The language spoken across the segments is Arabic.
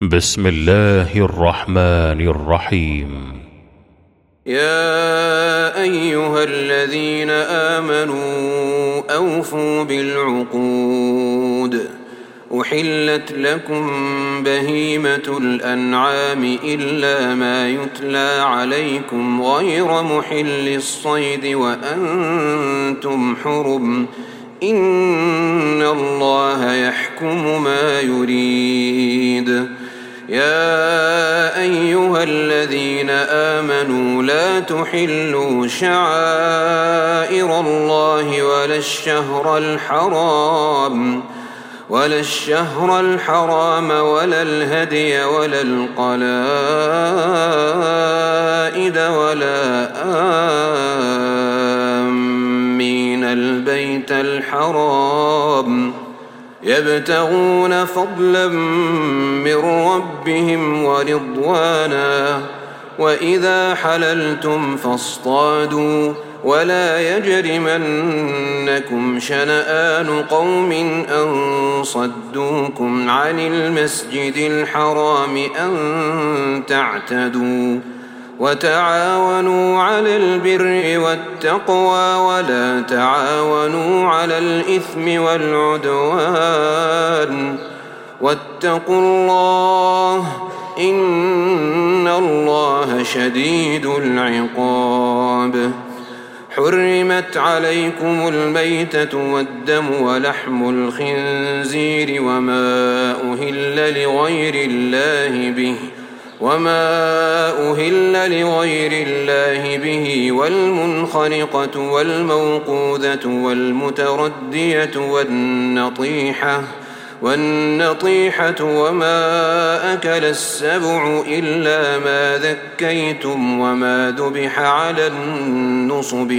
بسم الله الرحمن الرحيم. يا أيها الذين آمنوا أوفوا بالعقود. أحلت لكم بهيمة الأنعام إلا ما يتلى عليكم غير محل الصيد وأنتم حرم، إن الله يحكم ما يريد. يا أيها الذين آمنوا لا تحلوا شعائر الله ولا الشهر الحرام ولا الهدي ولا القلائد ولا آمين البيت الحرام يبتغون فضلا من ربهم ورضوانا. وإذا حللتم فاصطادوا ولا يجرمنكم شنآن قوم أن صدوكم عن المسجد الحرام أن تعتدوا. وتعاونوا على البر والتقوى ولا تعاونوا على الإثم والعدوان، واتقوا الله إن الله شديد العقاب. حرمت عليكم الميتة والدم ولحم الخنزير وما أهل لغير الله به والمنخنقة والموقوذة والمتردية والنطيحة وما أكل السبع إلا ما ذكيتم وما ذبح على النصب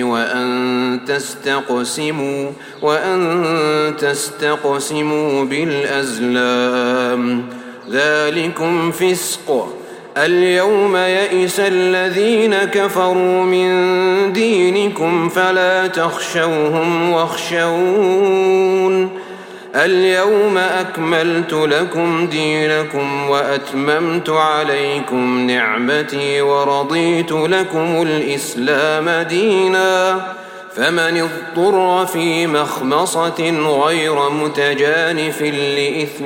وأن تستقسموا بالأزلام، ذلكم فسق. اليوم يئس الذين كفروا من دينكم فلا تخشوهم واخشون. اليوم أكملت لكم دينكم وأتممت عليكم نعمتي ورضيت لكم الإسلام دينا. فمن اضطر في مخمصة غير متجانف لإثم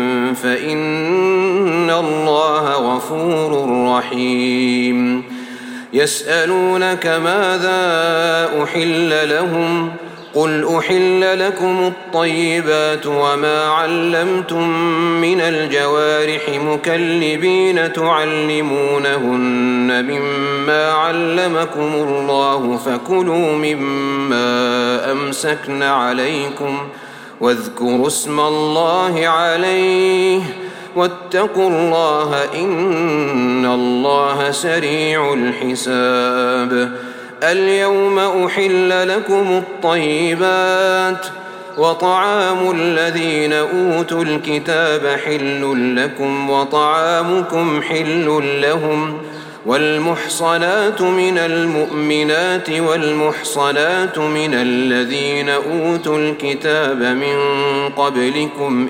فإن الله غفور رحيم. يسألونك ماذا أحل لهم؟ قل أحل لكم الطيبات وما علمتم من الجوارح مكلبين تعلمونهن مما علمكم الله فكلوا مما أمسكن عليكم واذكروا اسم الله عليه واتقوا الله إن الله سريع الحساب. اليوم أحل لكم الطيبات وطعام الذين أوتوا الكتاب حل لكم وطعامكم حل لهم. والمحصنات من المؤمنات والمحصنات من الذين أوتوا الكتاب من قبلكم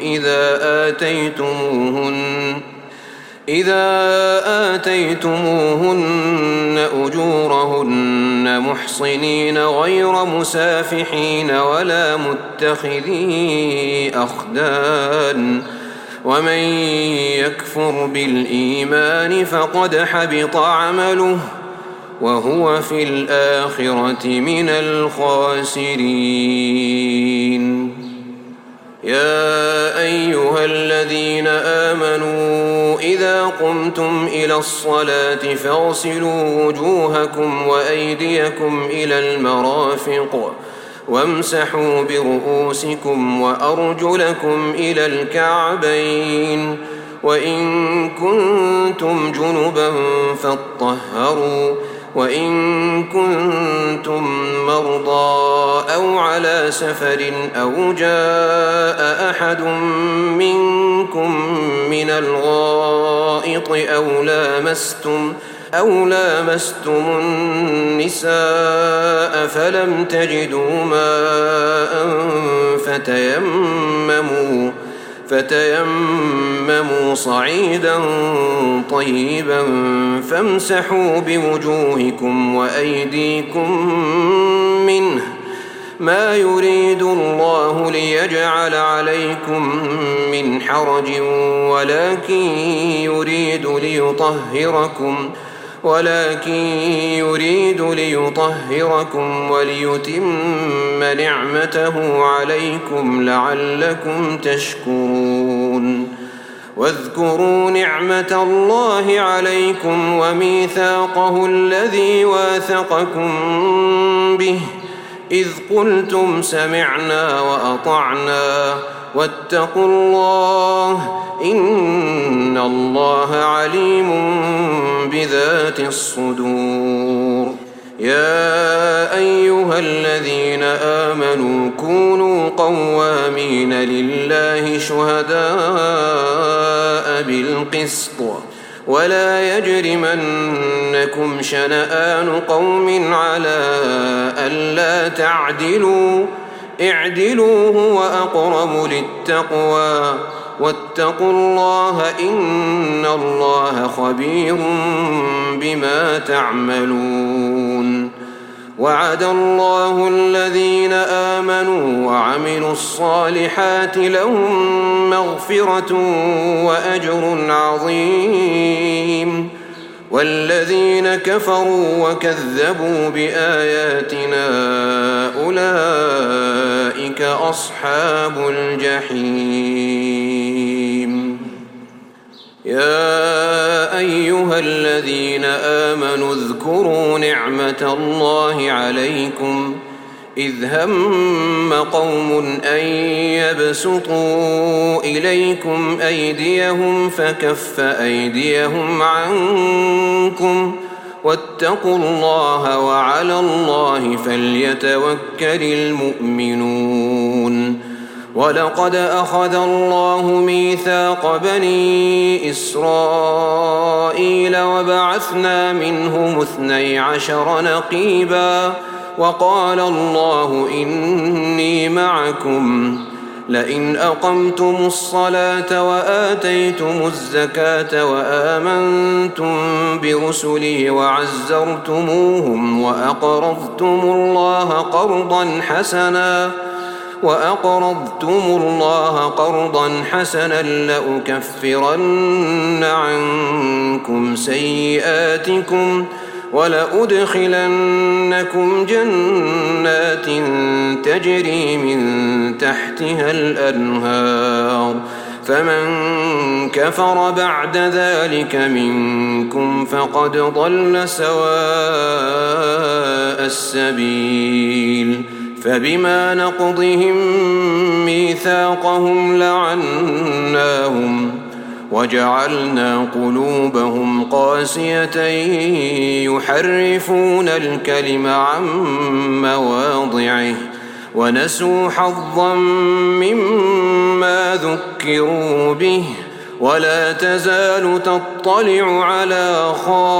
إذا آتيتموهن أجورهن محصنين غير مسافحين ولا متخذي أخدان. ومن يكفر بالإيمان فقد حبط عمله وهو في الآخرة من الخاسرين. يا أيها الذين آمنوا إذا قمتم إلى الصلاة فاغسلوا وجوهكم وأيديكم إلى المرافق وامسحوا برؤوسكم وأرجلكم إلى الكعبين، وإن كنتم جنبا فاطهروا، وإن كنتم مرضى أو على سفر أو جاء أحد منكم من الغائط أو لامستم النساء فلم تجدوا ماء فتيمموا صعيدا طيبا فامسحوا بوجوهكم وأيديكم منه، ما يريد الله ليجعل عليكم من حرج ولكن يريد ليطهركم وليتم نعمته عليكم لعلكم تشكرون. واذكروا نعمة الله عليكم وميثاقه الذي واثقكم به إذ قلتم سمعنا وأطعنا واتقوا الله إن الله عليم بذات الصدور. يا أيها الذين آمنوا كونوا قوامين لله شهداء بالقسط ولا يجرمنكم شنآن قوم على ألا تعدلوا، اعدلوا هو أقرب للتقوى واتقوا الله إن الله خبير بما تعملون. وعد الله الذين آمنوا وعملوا الصالحات لهم مغفرة وأجر عظيم، والذين كفروا وكذبوا بآياتنا أولئك أصحاب الجحيم. يا أيها الذين آمنوا اذكروا نعمة الله عليكم إذ هم قوم أن يبسطوا إليكم أيديهم فكف أيديهم عنكم واتقوا الله وعلى الله فليتوكل المؤمنون. ولقد أخذ الله ميثاق بني إسرائيل وبعثنا منهم 12 نقيبا وقال الله إني معكم لئن أقمتم الصلاة وآتيتم الزكاة وآمنتم برسلي وعزرتموهم وأقرضتم الله قرضا حسنا لأكفرن عنكم سيئاتكم ولأدخلنكم جنات تجري من تحتها الأنهار، فمن كفر بعد ذلك منكم فقد ضل سواء السبيل. فبما نقضهم ميثاقهم لعناهم وجعلنا قلوبهم قاسية يحرفون الكلم عن مواضعه ونسوا حظا مما ذكروا به ولا تزال تطلع على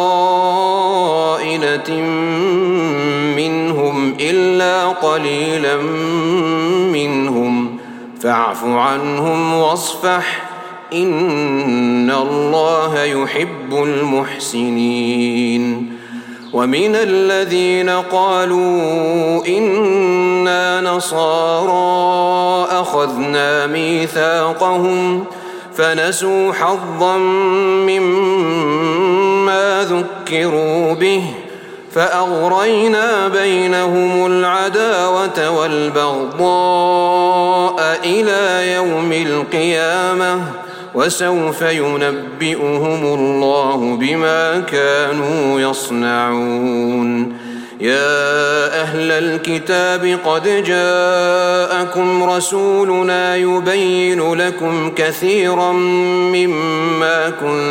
خائنة منهم إلا قليلا منهم فاعف عنهم واصفح إن الله يحب المحسنين. ومن الذين قالوا إنا نصارى أخذنا ميثاقهم فنسوا حظا مما ذكروا به فأغرينا بينهم العداوة والبغضاء إلى يوم القيامة وسوف ينبئهم الله بما كانوا يصنعون. يا أهل الكتاب قد جاءكم رسولنا يبين لكم كثيرا مما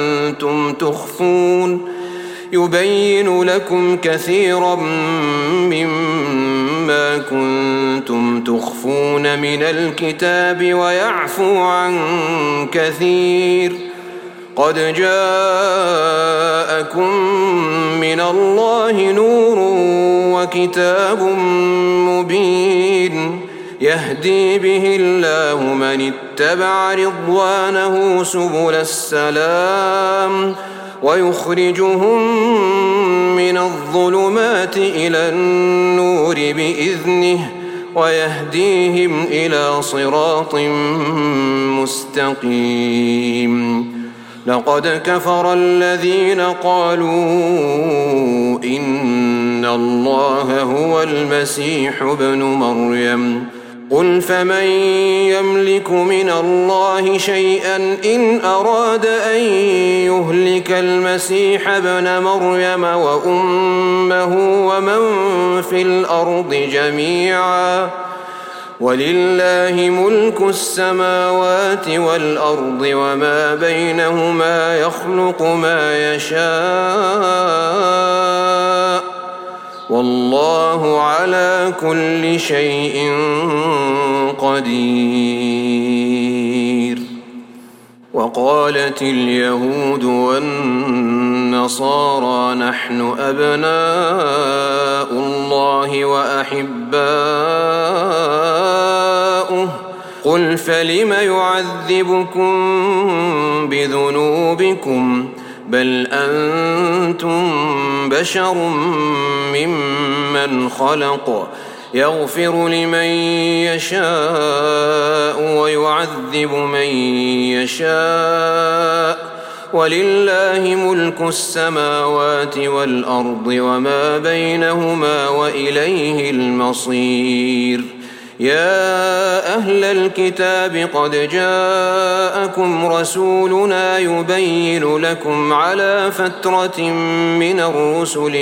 كنتم تخفون من الكتاب ويعفو عن كثير. قد جاءكم من الله نور وكتاب مبين يهدي به الله من اتبع رضوانه سبل السلام ويخرجهم من الظلمات إلى النور بإذنه ويهديهم إلى صراط مستقيم. لقد كفر الذين قالوا إن الله هو المسيح ابن مريم قل فمن يملك من الله شيئا إن أراد أن يهلك المسيح ابن مريم وأمه ومن في الأرض جميعا ولله ملك السماوات والأرض وما بينهما يخلق ما يشاء والله على كل شيء قدير. وقالت اليهود والنصارى نحن أبناء الله وأحباؤه قل فلم يعذبكم بذنوبكم بل أنتم بشر ممن خلق يغفر لمن يشاء ويعذب من يشاء ولله ملك السماوات والأرض وما بينهما وإليه المصير. يا أهل الكتاب قد جاءكم رسولنا يبين لكم على فترة من الرسل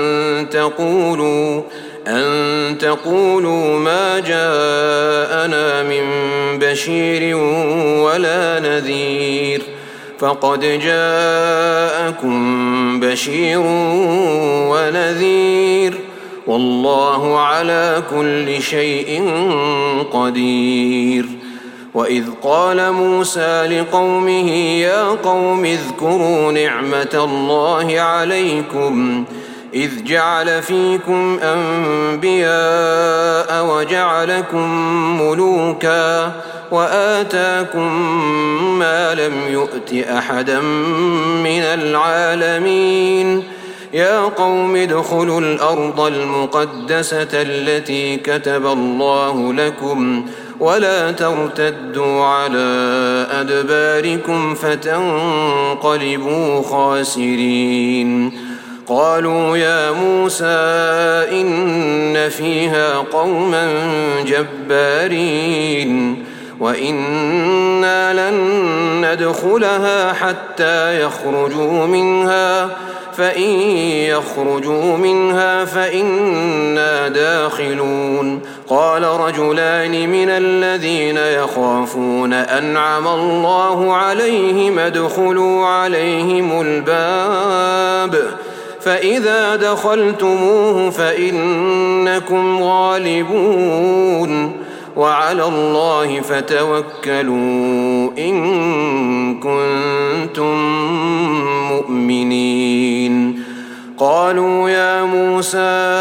أن تقولوا ما جاءنا من بشير ولا نذير فقد جاءكم بشير ونذير والله على كل شيء قدير. وإذ قال موسى لقومه يا قوم اذكروا نعمة الله عليكم إذ جعل فيكم أنبياء وجعلكم ملوكا وآتاكم ما لم يؤت أحدا من العالمين. يا قوم ادخلوا الأرض المقدسة التي كتب الله لكم ولا ترتدوا على أدباركم فتنقلبوا خاسرين. قالوا يا موسى إن فيها قوما جبارين وإنا لن ندخلها حتى يخرجوا منها فإن يخرجوا منها فإنا داخلون. قال رجلان من الذين يخافون أنعم الله عليهم ادخلوا عليهم الباب فإذا دخلتموه فإنكم غالبون وعلى الله فتوكلوا إن كنتم مؤمنين. قالوا يا موسى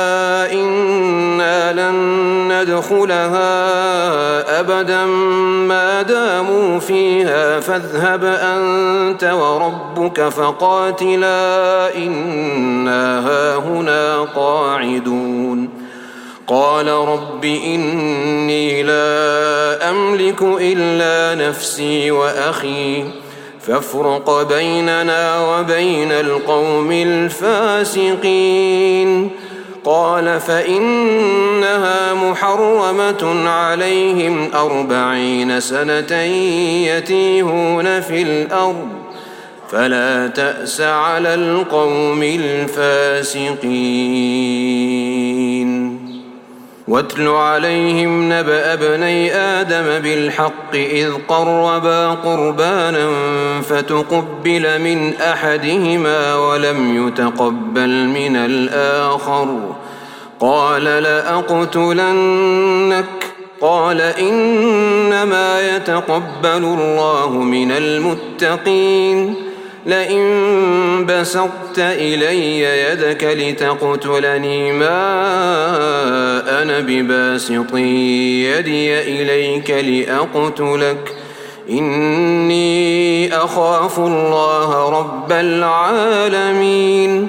إنا لن ندخلها أبدا ما داموا فيها فاذهب أنت وربك فقاتلا إنا هاهنا قاعدون. قال رب إني لا أملك إلا نفسي وأخي فافرق بيننا وبين القوم الفاسقين. قال فإنها محرمة عليهم 40 سنة يتيهون في الأرض فلا تأس على القوم الفاسقين. واتل عليهم نبأ ابني آدم بالحق إذ قربا قربانا فتقبل من أحدهما ولم يتقبل من الآخر قال لأقتلنك قال إنما يتقبل الله من المتقين. لئن بسطت إلي يدك لتقتلني ما أنا بباسط يدي إليك لأقتلك إني أخاف الله رب العالمين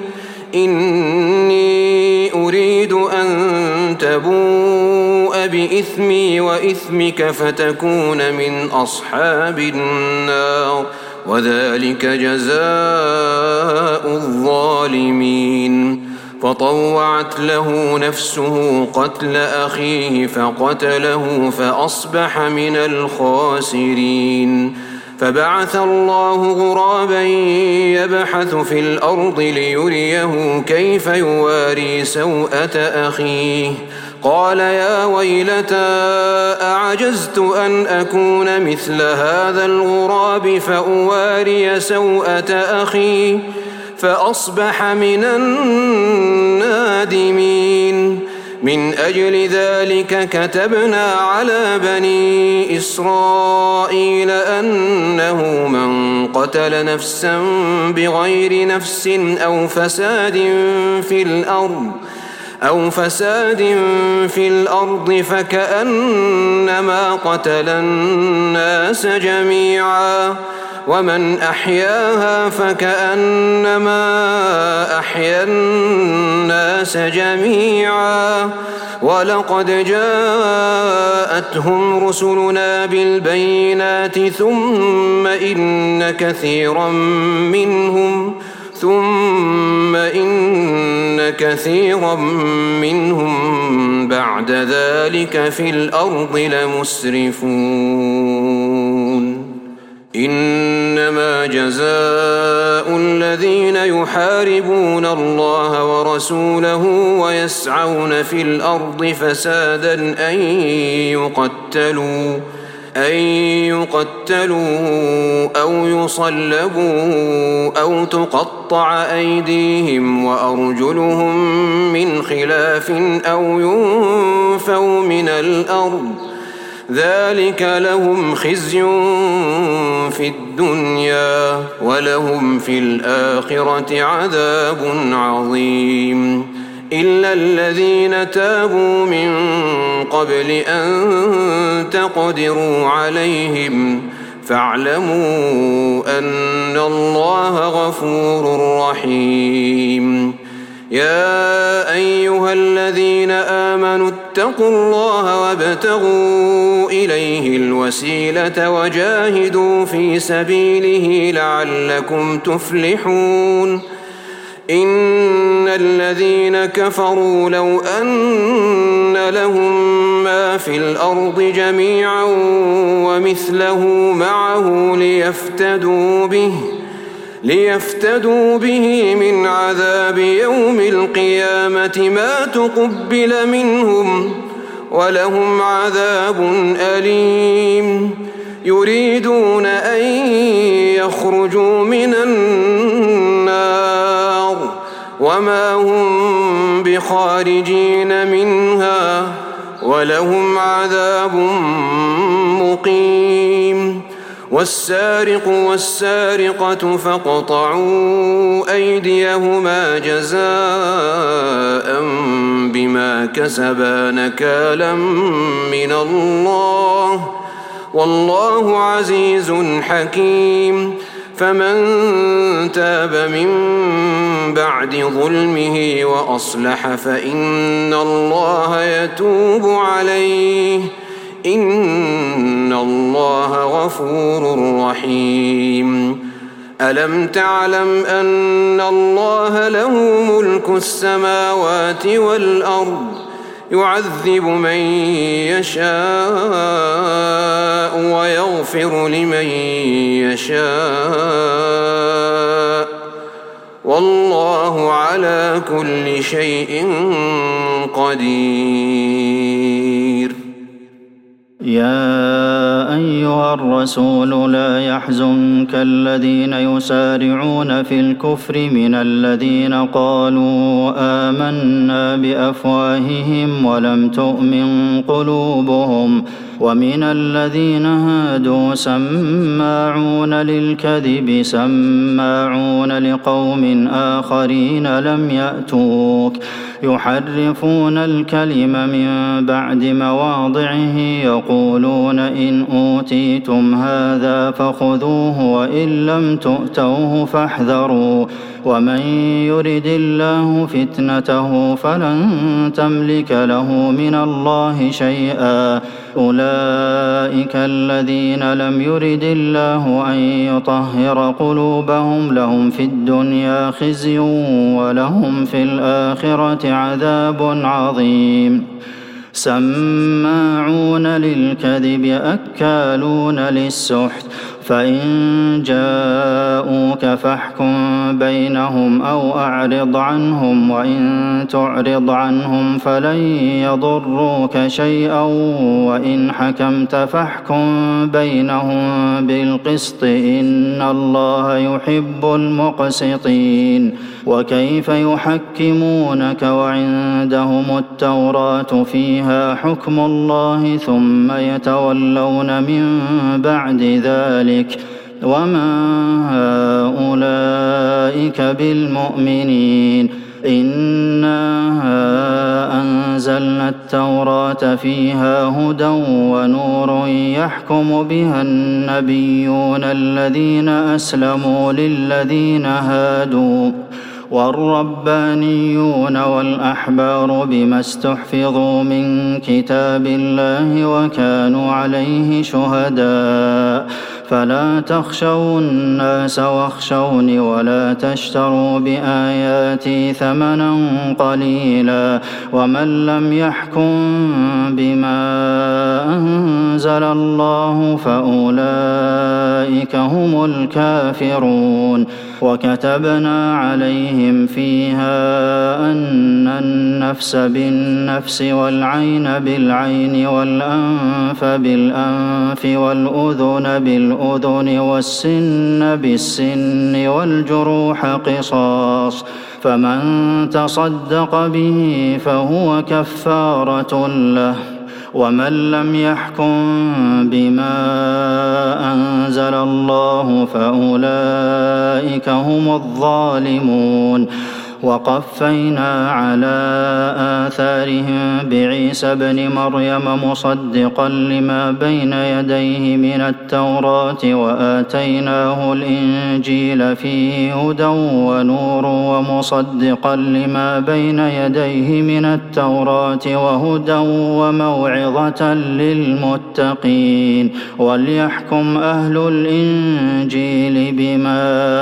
إني أريد أن تبوء بإثمي وإثمك فتكون من أصحاب النار وذلك جزاء الظالمين فطوعت له نفسه قتل أخيه فقتله فأصبح من الخاسرين فبعث الله غرابا يبحث في الأرض ليريه كيف يواري سوءة أخيه قال يا ويلتى أعجزت أن أكون مثل هذا الغراب فأواري سوءة أخي فأصبح من النادمين من أجل ذلك كتبنا على بني إسرائيل أنه من قتل نفسا بغير نفس أو فساد في الأرض فكأنما قتل الناس جميعا ومن أحياها فكأنما أحيا الناس جميعا ولقد جاءتهم رسلنا بالبينات ثم إن كثيرا منهم بعد ذلك في الأرض لمسرفون إنما جزاء الذين يحاربون الله ورسوله ويسعون في الأرض فسادا أن يقتلوا أو يصلبوا أو تقطع أيديهم وأرجلهم من خلاف أو ينفوا من الأرض ذلك لهم خزي في الدنيا ولهم في الآخرة عذاب عظيم إلا الذين تابوا من قبل أن تقدروا عليهم فاعلموا أن الله غفور رحيم يا أيها الذين آمنوا اتقوا الله وابتغوا إليه الوسيلة وجاهدوا في سبيله لعلكم تفلحون إن الذين كفروا لو أن لهم ما في الأرض جميعا ومثله معه ليفتدوا به من عذاب يوم القيامة ما تقبل منهم ولهم عذاب أليم يريدون أن يخرجوا من النار وما هم بخارجين منها ولهم عذاب مقيم والسارق والسارقة فاقطعوا أيديهما جزاء بما كسبا نكالا من الله والله عزيز حكيم فمن تاب من بعد ظلمه وأصلح فإن الله يتوب عليه إن الله غفور رحيم ألم تعلم أن الله له ملك السماوات والأرض يعذب من يشاء ويغفر لمن يشاء والله على كل شيء قدير يا أيها الرسول لا يحزنك الذين يسارعون في الكفر من الذين قالوا آمنا بأفواههم ولم تؤمن قلوبهم ومن الذين هادوا سماعون للكذب سماعون لقوم آخرين لم يأتوك يحرفون الكلم من بعد مواضعه يقولون إن أوتيتم هذا فخذوه وإن لم تؤتوه فاحذروا ومن يرد الله فتنته فلن تملك له من الله شيئا أولئك الذين لم يرد الله أن يطهر قلوبهم لهم في الدنيا خزي ولهم في الآخرة عذاب عظيم سماعون للكذب أكالون للسحت فإن جاءوك فاحكم بينهم أو أعرض عنهم وإن تعرض عنهم فلن يضروك شيئا وإن حكمت فاحكم بينهم بالقسط إن الله يحب المقسطين وكيف يحكمونك وعندهم التوراة فيها حكم الله ثم يتولون من بعد ذلك وما هؤلاء بالمؤمنين إنا أنزلنا التوراة فيها هدى ونور يحكم بها النبيون الذين أسلموا للذين هادوا والربانيون والأحبار بما استحفظوا من كتاب الله وكانوا عليه شهداء فلا تخشوا الناس واخشوني ولا تشتروا بآياتي ثمنا قليلا ومن لم يحكم بما أنزل الله فأولئك هم الكافرون وكتبنا عليهم فيها أن النفس بالنفس والعين بالعين والأنف بالأنف والأذن بالأذن والسن بالسن والجروح قصاص فمن تصدق به فهو كفارة له ومن لم يحكم بما أنزل الله فأولئك هم الظالمون وقفينا على آثارهم بعيسى ابن مريم مصدقا لما بين يديه من التوراة وآتيناه الإنجيل فيه هدى ونور ومصدقا لما بين يديه من التوراة وهدى وموعظة للمتقين وليحكم أهل الإنجيل بما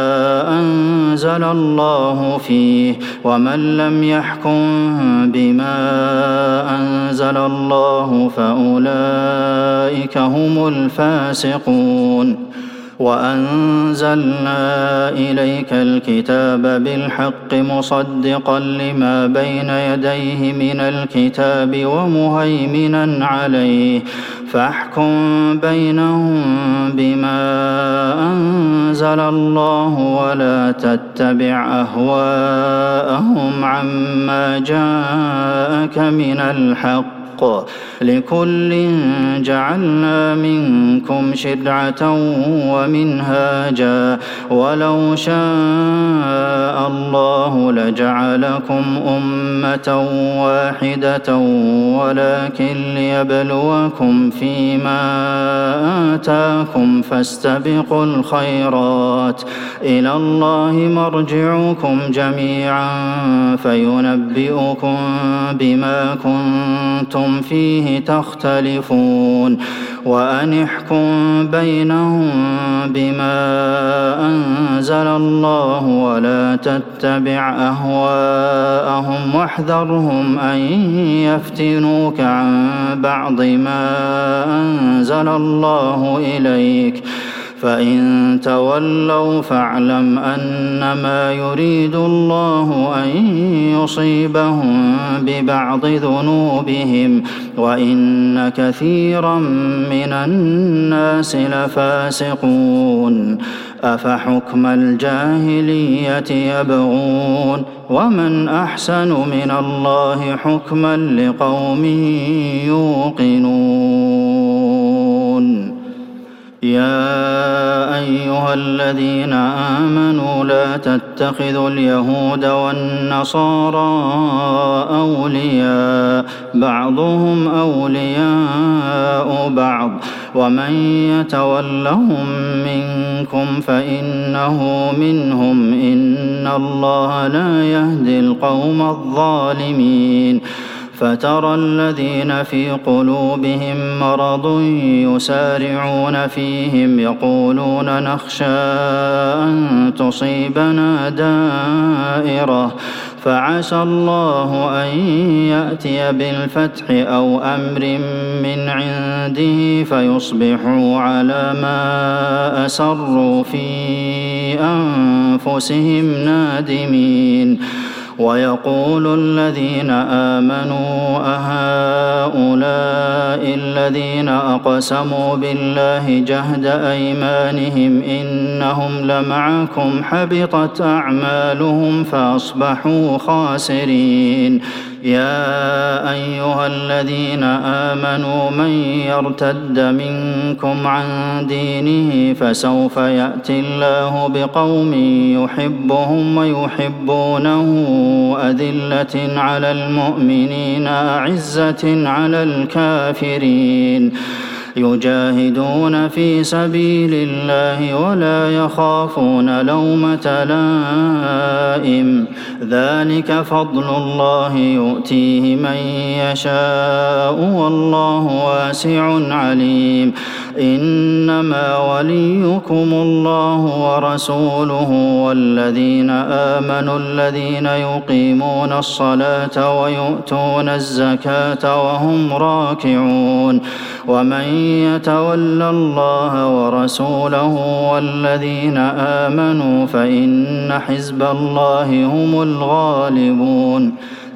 أنزل الله فيه ومن لم يحكم بما أنزل الله فأولئك هم الفاسقون وأنزلنا إليك الكتاب بالحق مصدقا لما بين يديه من الكتاب ومهيمنا عليه فاحكم بينهم بما أنزل الله ولا تتبع أهواءهم عما جاءك من الحق لكل جعلنا منكم شرعة ومنهاجا ولو شاء الله لجعلكم أمة واحدة ولكن ليبلوكم فيما آتاكم فاستبقوا الخيرات إلى الله مرجعكم جميعا فينبئكم بما كنتم فيه تختلفون وأن احكم بينهم بما أنزل الله ولا تتبع أهواءهم واحذرهم أن يفتنوك عن بعض ما أنزل الله إليك فإن تولوا فاعلم أنما يريد الله أن يصيبهم ببعض ذنوبهم وإن كثيرا من الناس لفاسقون أفحكم الجاهلية يبغون ومن أحسن من الله حكما لقوم يوقنون يا أيها الذين آمنوا لا تتخذوا اليهود والنصارى أولياء بعضهم أولياء بعض ومن يتولهم منكم فإنه منهم إن الله لا يهدي القوم الظالمين فترى الذين في قلوبهم مرض يسارعون فيهم يقولون نخشى أن تصيبنا دائرة فعسى الله أن يأتي بالفتح أو أمر من عنده فيصبحوا على ما أسروا في أنفسهم نادمين ويقول الذين آمنوا أهؤلاء الذين أقسموا بالله جهد أيمانهم إنهم لمعكم حبطت أعمالهم فأصبحوا خاسرين يا أيها الذين آمنوا من يرتد منكم عن دينه فسوف يأتي الله بقوم يحبهم ويحبونه أذلة على المؤمنين أعزة على الكافرين يجاهدون في سبيل الله ولا يخافون لومة لائم ذلك فضل الله يؤتيه من يشاء والله واسع عليم إنما وليكم الله ورسوله والذين آمنوا الذين يقيمون الصلاة ويؤتون الزكاة وهم راكعون ومن يتولى الله ورسوله والذين آمنوا فإن حزب الله هم الغالبون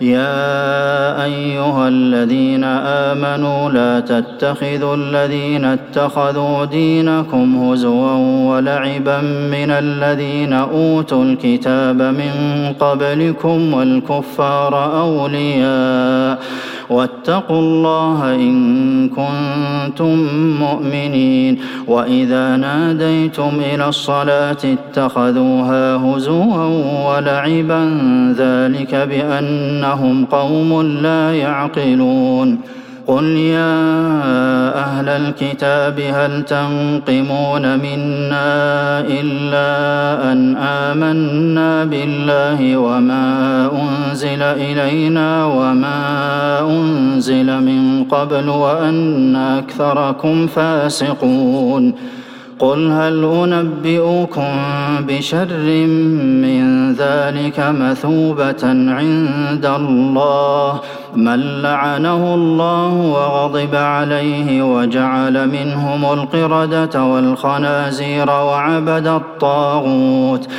يا أيها الذين آمنوا لا تتخذوا الذين اتخذوا دينكم هزوا ولعبا من الذين أوتوا الكتاب من قبلكم والكفار أولياء واتقوا الله إن كنتم مؤمنين وإذا ناديتم إلى الصلاة اتخذوها هزوا ولعبا ذلك بأنهم قوم لا يعقلون قل يا أهل الكتاب هل تنقمون منا إلا أن آمنا بالله وما أنزل إلينا وما أنزل من قبل وأن أكثركم فاسقون قل هل أنبئكم بشر من ذلك مثوبة عند الله من لعنه الله وغضب عليه وجعل منهم القردة والخنازير وعبد الطاغوت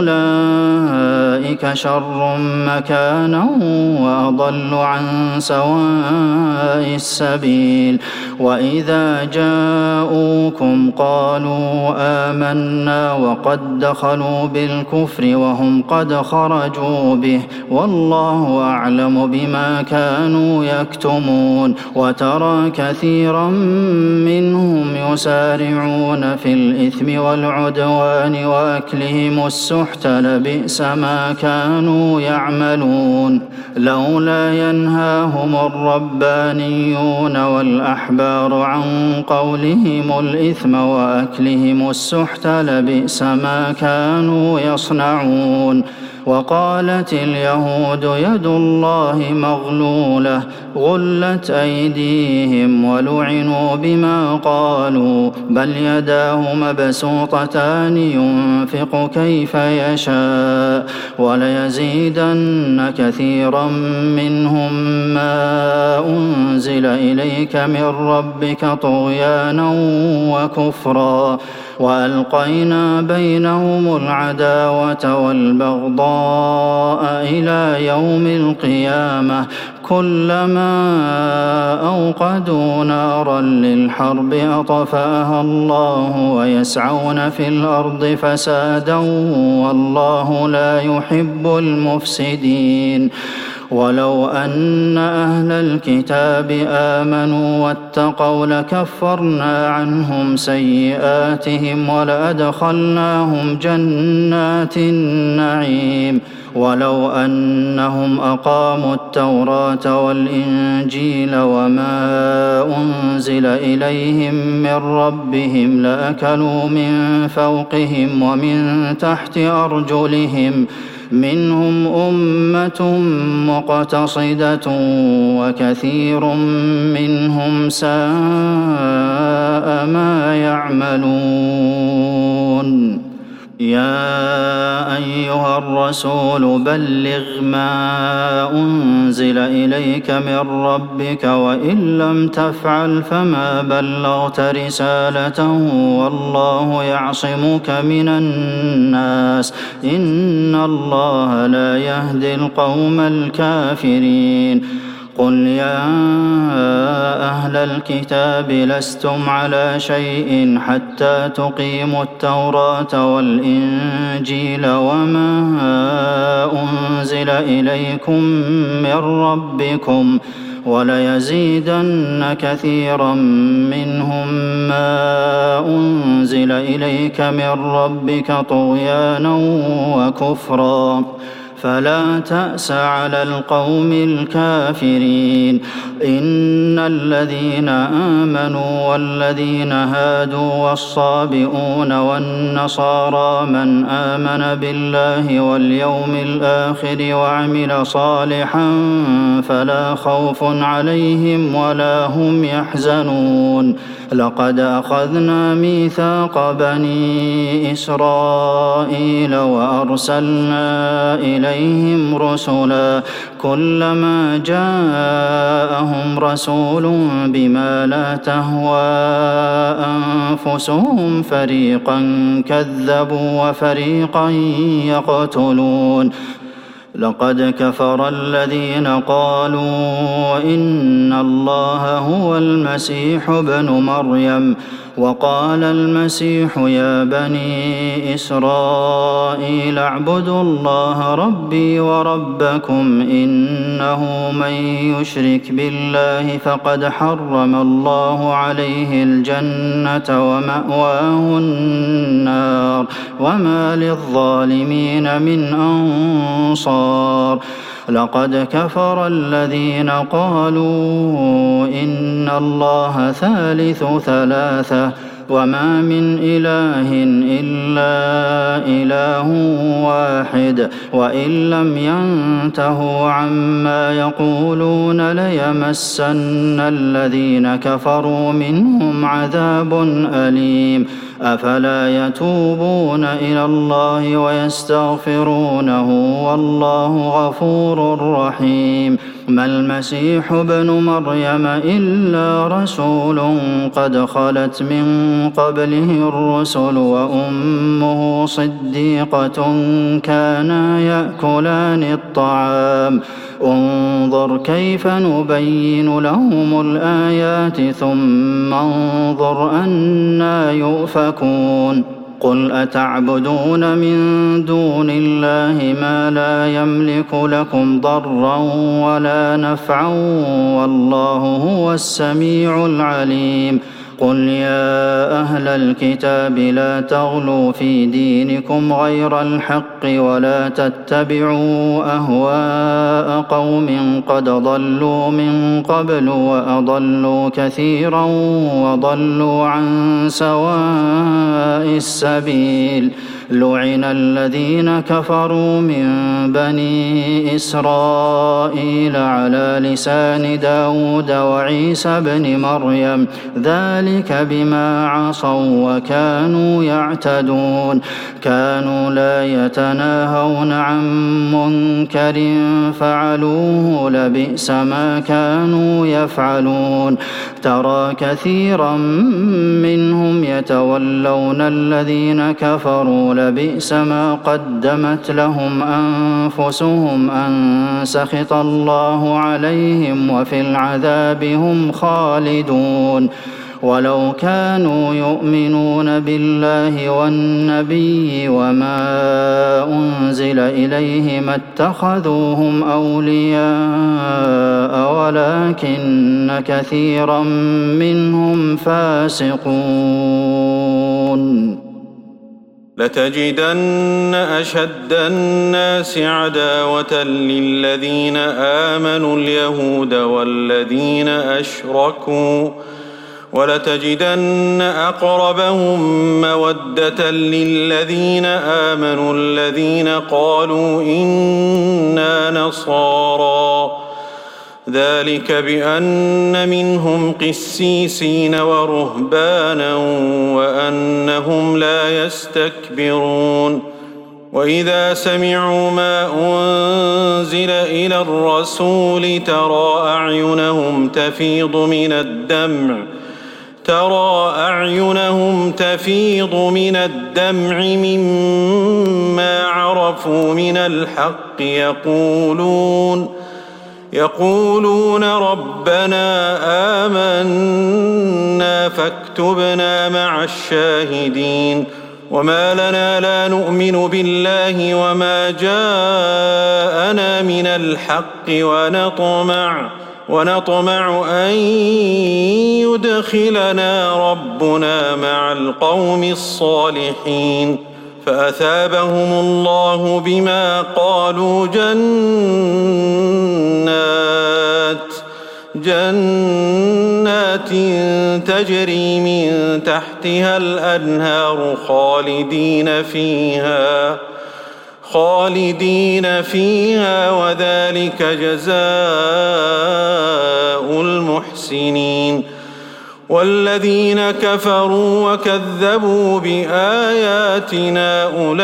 أولئك شر مكانا وأضل عن سواء السبيل وإذا جاءوكم قالوا آمنا وقد دخلوا بالكفر وهم قد خرجوا به والله أعلم بما كانوا يكتمون وترى كثيرا منهم يسارعون في الإثم والعدوان وأكلهم السحت لبئس ما كانوا يعملون لولا ينهاهم الربانيون والأحبار عن قولهم الإثم وأكلهم السحت لبئس ما كانوا يصنعون وقالت اليهود يد الله مغلولة غلت أيديهم ولعنوا بما قالوا بل يداه مبسوطتان ينفق كيف يشاء وليزيدن كثيرا منهم ما أنزل إليك من ربك طغيانا وكفرا وألقينا بينهم العداوة والبغضاء إلى يوم القيامة كلما أوقدوا نارا للحرب أطفأها الله ويسعون في الأرض فسادا والله لا يحب المفسدين ولو أن أهل الكتاب آمنوا واتقوا لكفرنا عنهم سيئاتهم ولأدخلناهم جنات النعيم ولو أنهم أقاموا التوراة والإنجيل وما أنزل إليهم من ربهم لأكلوا من فوقهم ومن تحت أرجلهم منهم أمة مقتصدة وكثير منهم ساء ما يعملون يا أيها الرسول بلغ ما أنزل إليك من ربك وإن لم تفعل فما بلغت رسالته والله يعصمك من الناس إن الله لا يهدي القوم الكافرين قل يا أهل الكتاب لستم على شيء حتى تقيموا التوراة والإنجيل وما أنزل إليكم من ربكم وليزيدن كثيرا منهم ما أنزل إليك من ربك طغيانا وكفرا فلا تأس على القوم الكافرين إن الذين آمنوا والذين هادوا والصابئون والنصارى من آمن بالله واليوم الآخر وعمل صالحا فلا خوف عليهم ولا هم يحزنون لقد أخذنا ميثاق بني إسرائيل وأرسلنا إليهم رسلا كلما جاءهم رسول بما لا تهوى أنفسهم فريقا كذبوا وفريقا يقتلون لقد كفر الذين قالوا إن الله هو المسيح ابن مريم وقال المسيح يا بني إسرائيل اعبدوا الله ربي وربكم إنه من يشرك بالله فقد حرم الله عليه الجنة ومأواه النار وما للظالمين من أنصار لقد كفر الذين قالوا إن الله ثالث ثلاثة وما من إله إلا إله واحد وإن لم ينتهوا عما يقولون ليمسن الذين كفروا منهم عذاب أليم أفلا يتوبون إلى الله ويستغفرونه والله غفور رحيم ما المسيح ابن مريم إلا رسول قد خلت من قبله الرسل وأمه صديقة كانا يأكلان الطعام انظر كيف نبين لهم الآيات ثم انظر أنى يؤفكون قل أتعبدون من دون الله ما لا يملك لكم ضرا ولا نفعا والله هو السميع العليم قل يا أهل الكتاب لا تغلوا في دينكم غير الحق ولا تتبعوا أهواء قوم قد ضلوا من قبل وأضلوا كثيرا وضلوا عن سواء السبيل لعن الذين كفروا من بني إسرائيل على لسان داود وعيسى بن مريم ذلك بما عصوا وكانوا يعتدون كانوا لا يتناهون عن منكر فعلوه لبئس ما كانوا يفعلون ترى كثيرا منهم يتولون الذين كفروا لبئس ما قدمت لهم أنفسهم أن سخط الله عليهم وفي العذاب هم خالدون ولو كانوا يؤمنون بالله والنبي وما أنزل أنزل إليه ما اتخذوهم أولياء ولكن كثيرا منهم فاسقون. لتجدن أشد الناس عداوة للذين آمنوا اليهود والذين أشركوا ولتجدن أقربهم مودة للذين آمنوا الذين قالوا إنا نصارى ذلك بأن منهم قسيسين ورهبانا وأنهم لا يستكبرون. وإذا سمعوا ما أنزل إلى الرسول ترى أعينهم تفيض من الدمع مما عرفوا من الحق يقولون ربنا آمنا فاكتبنا مع الشاهدين. وما لنا لا نؤمن بالله وما جاءنا من الحق ونطمع أن يدخلنا ربنا مع القوم الصالحين فأثابهم الله بما قالوا جنات تجري من تحتها الأنهار خالدين فيها وذلك جزاء المحسنين. والذين كفروا وكذبوا بآياتنا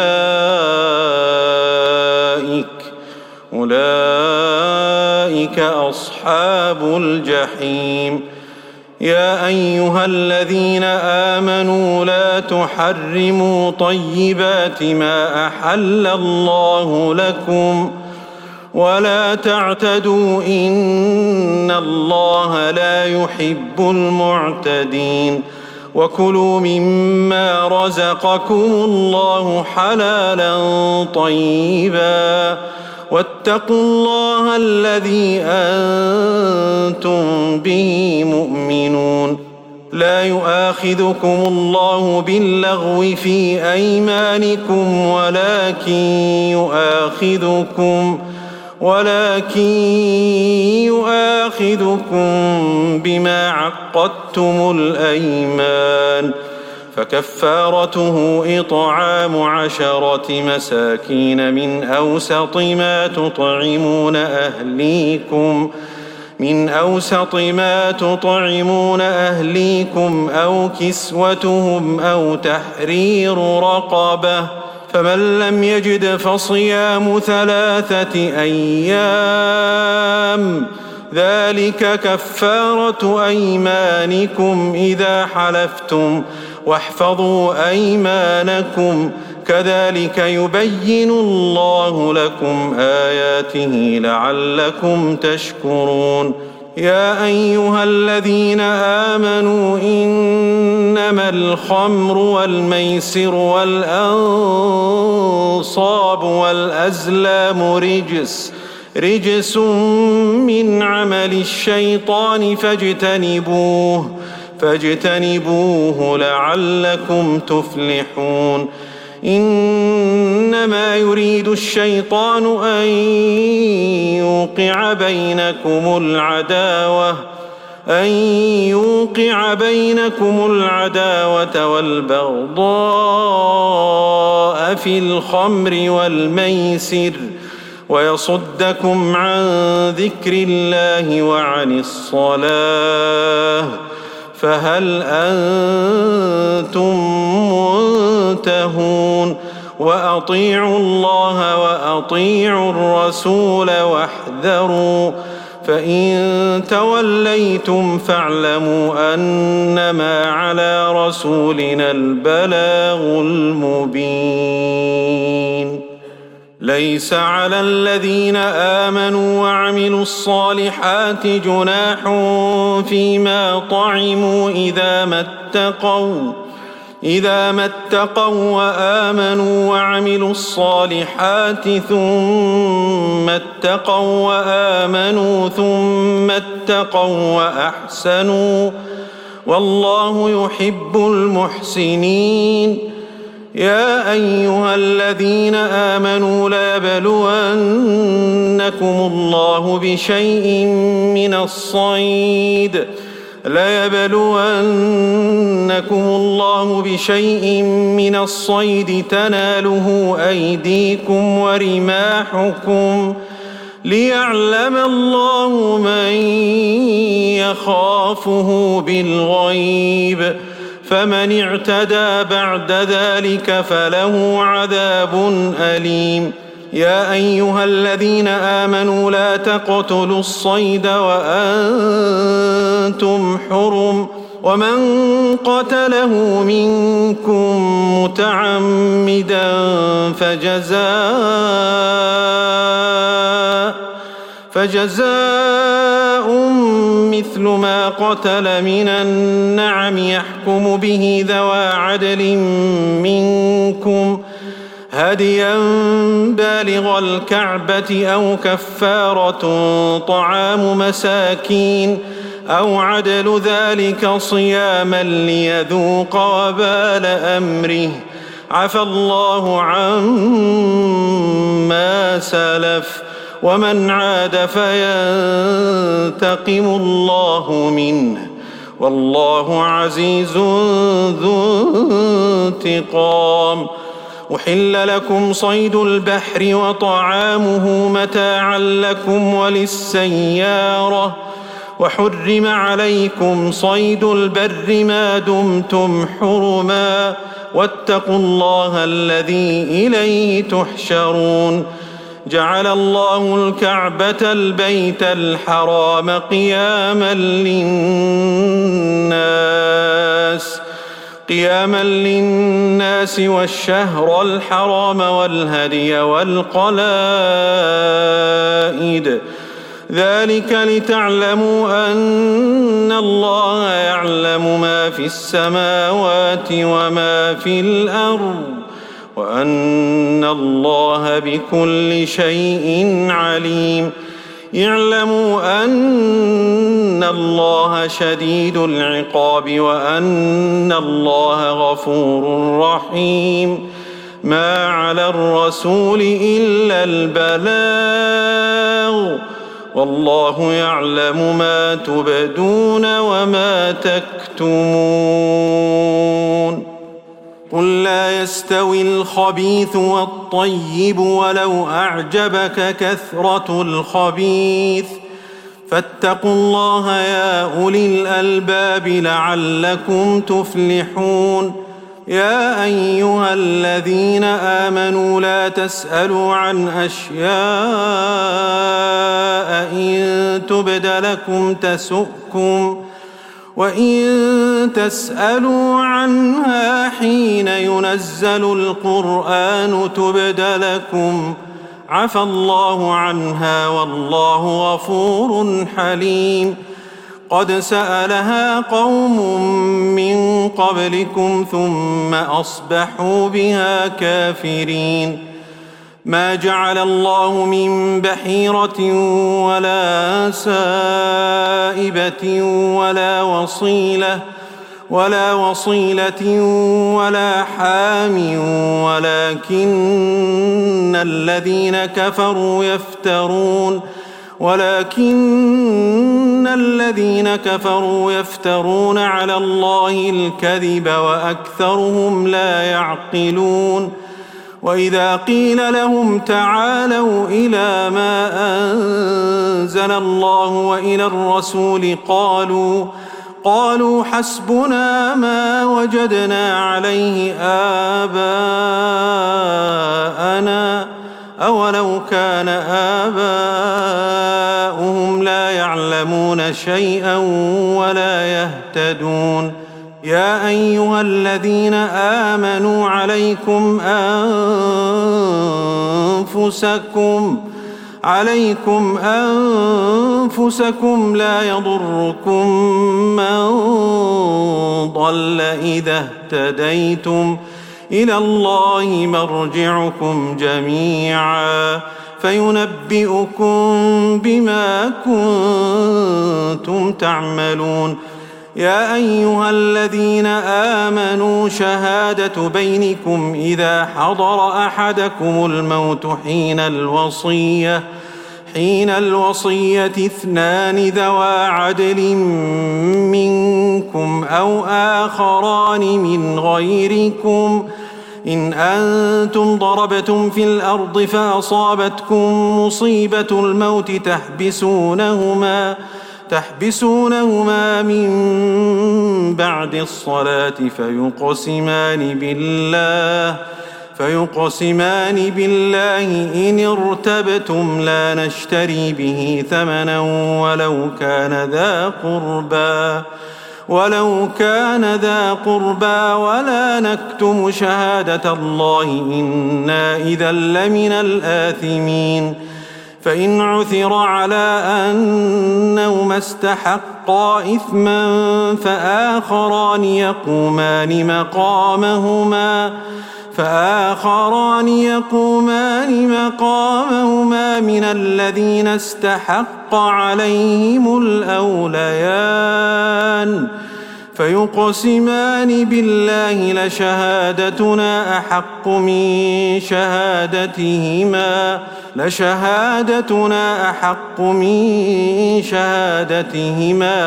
أولئك أصحاب الجحيم. يا أيها الذين آمنوا لا تحرموا طيبات ما أحل الله لكم ولا تعتدوا إن الله لا يحب المعتدين. وكلوا مما رزقكم الله حلالا طيبا واتقوا الله الذي أنتم به مؤمنون. لا يؤاخذكم الله باللغو في أيمانكم ولكن يؤاخذكم بما عقدتم الأيمان فكفارته إطعام 10 مساكين من أوسط ما تطعمون أهليكم أو كسوتهم أو تحرير رقبة فمن لم يجد فصيام 3 أيام ذلك كفارة أيمانكم إذا حلفتم واحفظوا أيمانكم كذلك يبين الله لكم آياته لعلكم تشكرون. يا أيها الذين آمنوا إنما الخمر والميسر والأنصاب والأزلام رجس من عمل الشيطان فاجتنبوه لعلكم تفلحون. إنما يريد الشيطان أن يوقع بينكم العداوة والبغضاء في الخمر والميسر ويصدكم عن ذكر الله وعن الصلاة فهل أنتم منتهون. وأطيعوا الله وأطيعوا الرسول واحذروا فإن توليتم فاعلموا أنما على رسولنا البلاغ المبين. ليس على الذين آمنوا وعملوا الصالحات جناح فيما طعموا إذا ما اتقوا وآمنوا وعملوا الصالحات ثم اتقوا وآمنوا ثم اتقوا وأحسنوا والله يحب المحسنين. يا أيها الذين آمنوا ليبلونكم الله بشيء من الصيد تناله أيديكم ورماحكم ليعلم الله من يخافه بالغيب، فمن اعتدى بعد ذلك فله عذاب أليم. يا أيها الذين آمنوا لا تقتلوا الصيد وأنتم حرم، ومن قتله منكم متعمدا فجزاء مثل ما قتل من النعم يحكم به ذوى عدل منكم هديا بالغ الكعبة أو كفارة طعام مساكين أو عدل ذلك صياما ليذوق وبال أمره، عفى الله عما سلف، ومن عاد فينتقم الله منه، والله عزيز ذو انتقام. أحل لكم صيد البحر وطعامه متاعا لكم وللسيارة، وحرم عليكم صيد البر ما دمتم حرما، واتقوا الله الذي إليه تحشرون. جعل الله الكعبة البيت الحرام قياما للناس والشهر الحرام والهدي والقلائد، ذلك لتعلموا أن الله يعلم ما في السماوات وما في الأرض، وأن الله بكل شيء عليم. اعلموا أن الله شديد العقاب وأن الله غفور رحيم. ما على الرسول إلا البلاغ، والله يعلم ما تبدون وما تكتمون. قل لا يستوي الخبيث والطيب ولو أعجبك كثرة الخبيث، فاتقوا الله يا أولي الألباب لعلكم تفلحون. يا أيها الذين آمنوا لا تسألوا عن أشياء إن تبد لكم تسؤكم، وإن تسألوا عنها حين ينزل القرآن تبد لكم عفى الله عنها والله غفور حليم. قد سألها قوم من قبلكم ثم أصبحوا بها كافرين. ما جعل الله من بحيرة ولا سائبة ولا وصيلة ولا حام، ولكن الذين كفروا يفترون على الله الكذب وأكثرهم لا يعقلون. وإذا قيل لهم تعالوا إلى ما أنزل الله وإلى الرسول قالوا حسبنا ما وجدنا عليه آباءنا أولو كان آباؤهم لا يعلمون شيئا ولا يهتدون. يا أيها الذين آمنوا عليكم أنفسكم لا يضركم من ضل إذا اهتديتم إلى الله مرجعكم جميعا فينبئكم بما كنتم تعملون يا أيها الذين آمنوا شهادة بينكم إذا حضر أحدكم الموت حين الوصية 2 ذوى عدل منكم أو آخران من غيركم إن أنتم ضربتم في الأرض فأصابتكم مصيبة الموت تحبسونهما من بعد الصلاة فيقسمان بالله إن ارتبتم لا نشتري به ثمنا ولو كان ذا قربى ولا نكتم شهادة الله إنا إذا لمن الآثمين فإن عثر على أنهما استحقا إثما فآخران يقومان مقامهما من الذين استحق عليهم الأوليان فيقسمان بالله لشهادتنا أحق من شهادتهما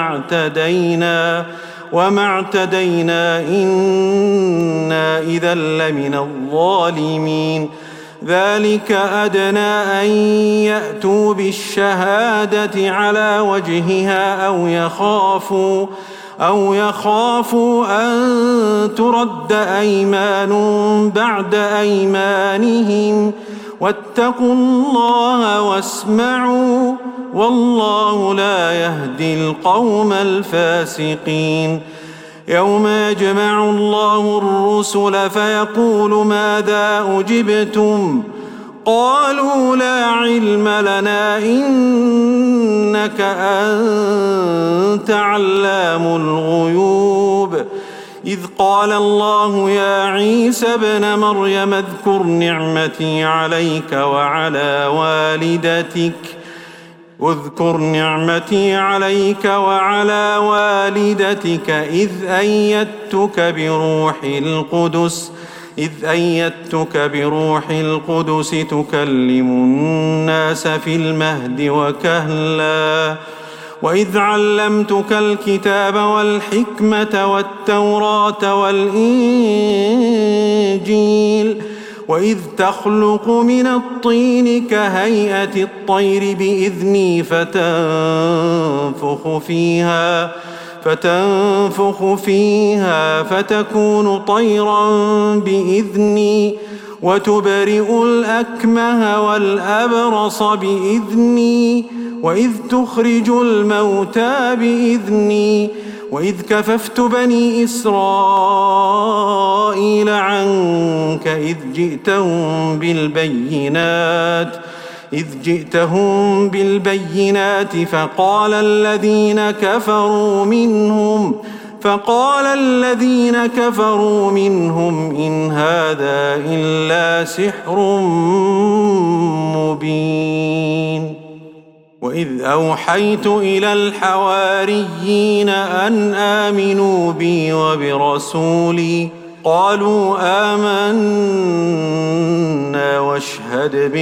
وما اعتدينا إنا إذا لمن الظالمين ذلك أدنى أن يأتوا بالشهادة على وجهها أو يخافوا أن ترد أيمان بعد أيمانهم واتقوا الله واسمعوا والله لا يهدي القوم الفاسقين يوم يجمع الله الرسل فيقول ماذا أجبتم قالوا لا علم لنا إنك أنت علام الغيوب إذ قال الله يا عيسى ابن مريم اذكر نعمتي عليك وعلى والدتك إذ أيدتك بروح القدس تكلم الناس في المهد وكهلا وإذ علمتك الكتاب والحكمة والتوراة والإنجيل وإذ تخلق من الطين كهيئة الطير بإذني فتنفخ فيها فتكون طيرا بإذني وتبرئ الأكمه والأبرص بإذني وإذ تخرج الموتى بإذني وإذ كففت بني إسرائيل عنك إذ جئتهم بالبينات فقال الذين كفروا منهم إن هذا إلا سحر مبين وإذ أوحيت إلى الحواريين أن آمنوا بي وبرسولي قالوا آمنا واشهد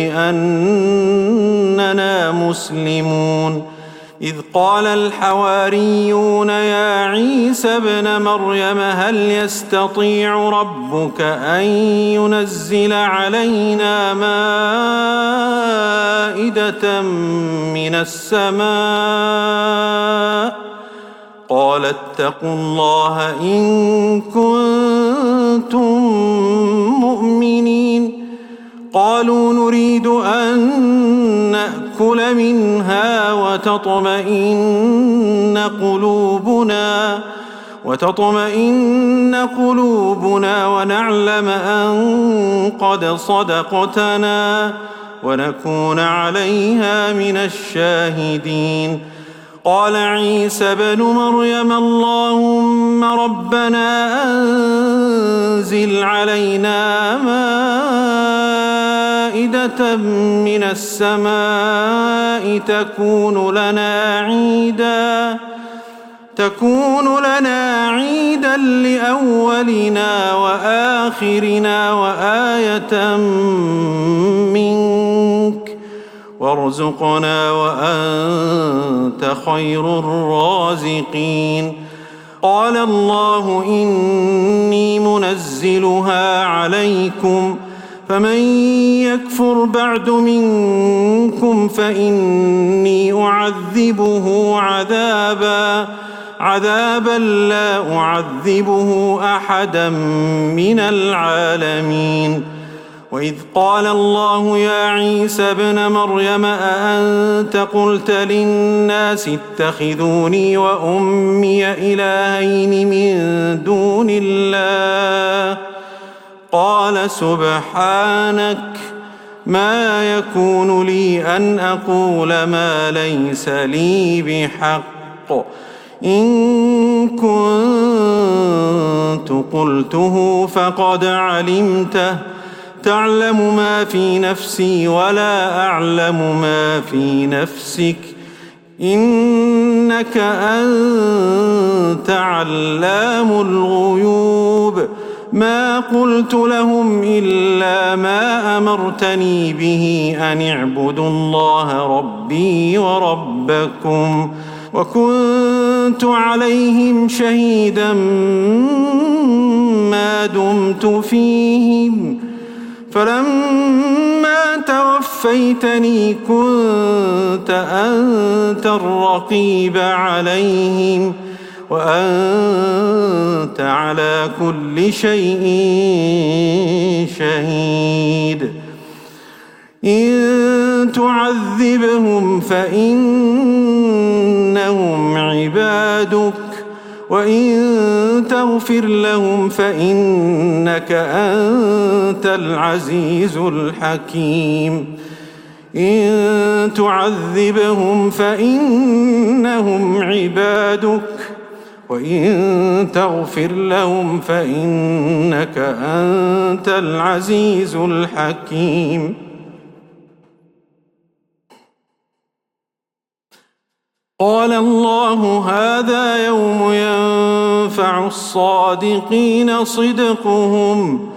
بأننا مسلمون إذ قال الحواريون يا عيسى ابن مريم هل يستطيع ربك أن ينزل علينا مائدة من السماء قال اتقوا الله إن كنتم مؤمنين قالوا نريد أن نأكل منها وتطمئن قلوبنا ونعلم أن قد صدقتنا ونكون عليها من الشاهدين. قال عيسى بن مريم اللهم ربنا أنزل علينا مائدة من السماء تكون لنا عيدا لأولنا وآخرنا وآية منك وارزقنا وأنت خير الرازقين. قال الله إني منزلها عليكم فمن يكفر بعد منكم فإني أعذبه عذابا لا أعذبه أحدا من العالمين. وإذ قال الله يا عيسى ابن مريم أأنت قلت للناس اتخذوني وأمي إلهين من دون الله قال سبحانك ما يكون لي أن أقول ما ليس لي بحق إن كنت قلته فقد علمته تعلم ما في نفسي ولا أعلم ما في نفسك إنك أنت علام الغيوب. ما قلت لهم إلا ما أمرتني به أن اعبدوا الله ربي وربكم وكنت عليهم شهيدا ما دمت فيهم فلما توفيتني كنت أنت الرقيب عليهم وأنت على كل شيء شهيد. إن تعذبهم فإنهم عبادك وإن تغفر لهم فإنك أنت العزيز الحكيم. إن تعذبهم فإنهم عبادك وإن تغفر لهم فإنك أنت العزيز الحكيم. قال الله هذا يوم ينفع الصادقين صدقهم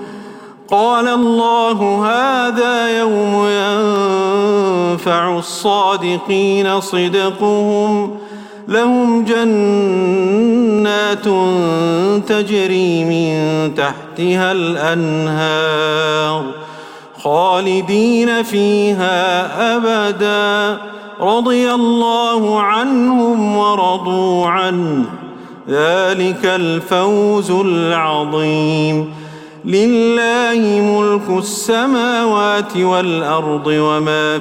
لهم جنات تجري من تحتها الأنهار خالدين فيها أبدا رضي الله عنهم ورضوا عنه ذلك الفوز العظيم. لله ملك السماوات والأرض وما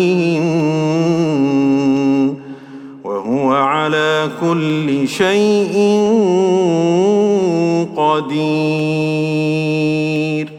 فيهن وهو على كل شيء قدير.